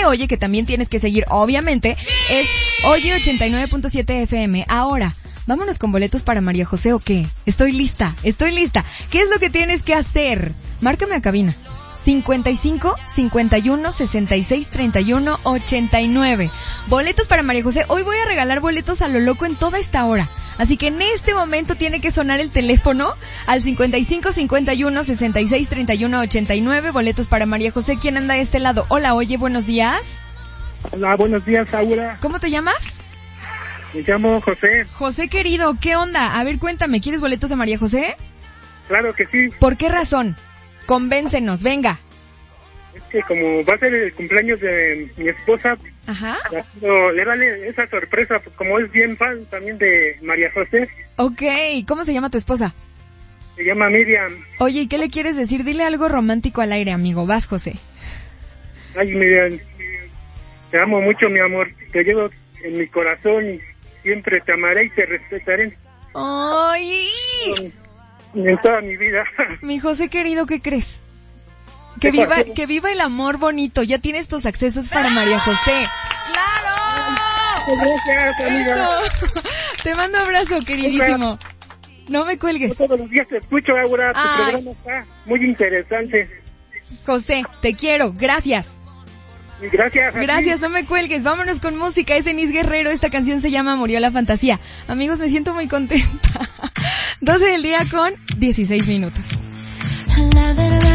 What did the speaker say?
Oye, que también tienes que seguir, obviamente, es Oye 89.7 FM. Ahora, vámonos con boletos para María José, ¿o qué? Estoy lista. ¿Qué es lo que tienes que hacer? Márcame a cabina. 55 51 66 31 89. Boletos para María José. Hoy voy a regalar boletos a lo loco en toda esta hora. Así que en este momento tiene que sonar el teléfono al 55 51 66 31 89. Boletos para María José. ¿Quién anda de este lado? Hola, oye, buenos días. Hola, buenos días, Aura. ¿Cómo te llamas? Me llamo José. José querido, ¿qué onda? A ver, cuéntame, ¿quieres boletos de María José? Claro que sí. ¿Por qué razón? Convéncenos, venga. Es que como va a ser el cumpleaños de mi esposa, Ajá. le vale esa sorpresa, como es bien fan también de María José. Ok, ¿cómo se llama tu esposa? Se llama Miriam. Oye, ¿y qué le quieres decir? Dile algo romántico al aire, amigo. Vas, José. Ay, Miriam, te amo mucho, mi amor. Te llevo en mi corazón y siempre te amaré y te respetaré. ¡Ay! En toda mi vida. Mi José querido, ¿qué crees? ¿Qué pasó? Que viva el amor bonito. Ya tienes tus accesos para María José. ¡Claro! Gracias, amiga. Eso. Te mando abrazo, queridísimo. No me cuelgues. Yo todos los días te escucho, Aura. Tu programa está muy interesante. José, te quiero. Gracias. Y gracias. Gracias, no me cuelgues. Vámonos con música. Es Denise Guerrero. Esta canción se llama Murió la Fantasía. Amigos, me siento muy contenta. 12 del día con 16 minutos. La verdad